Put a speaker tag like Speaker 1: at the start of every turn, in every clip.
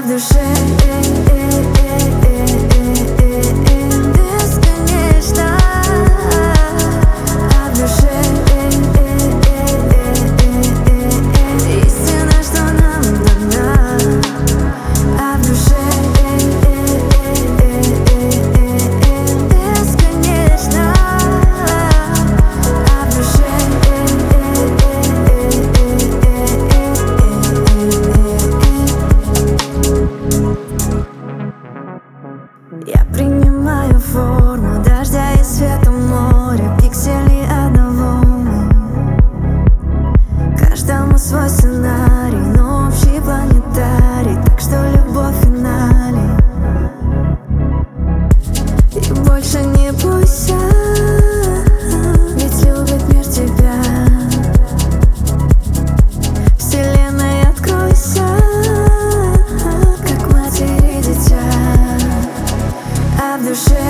Speaker 1: в душе бесконечно, а в душе истина, что нам дана, а в душе бесконечно, а в душе я принимаю форму дождя и света моря, пикселей одного мы. Каждому свой сценарий, но общий планетарий, так что любовь в финале. И больше не бойся, ведь любит мир тебя. Вселенной откройся, как матери дитя, а в душе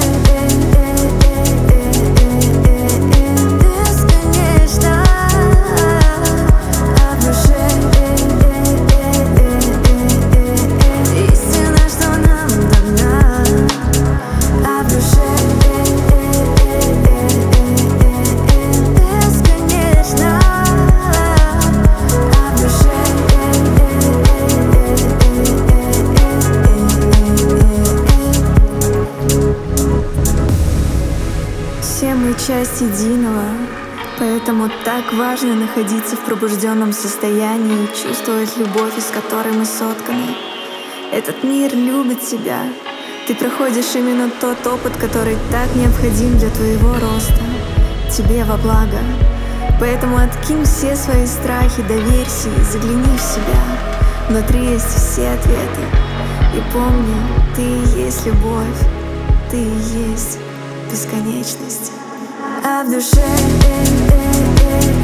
Speaker 1: бесконечно, а в душе истина, что нам дана, а в душе бесконечно, а в душе все мы часть единого, поэтому так важно находиться в пробужденном состоянии и чувствовать любовь, из которой мы сотканы. Этот мир любит тебя. Ты проходишь именно тот опыт, который так необходим для твоего роста, тебе во благо. Поэтому откинь все свои страхи, доверься и загляни в себя. Внутри есть все ответы. И помни, ты и есть любовь, ты и есть бесконечность, а в душе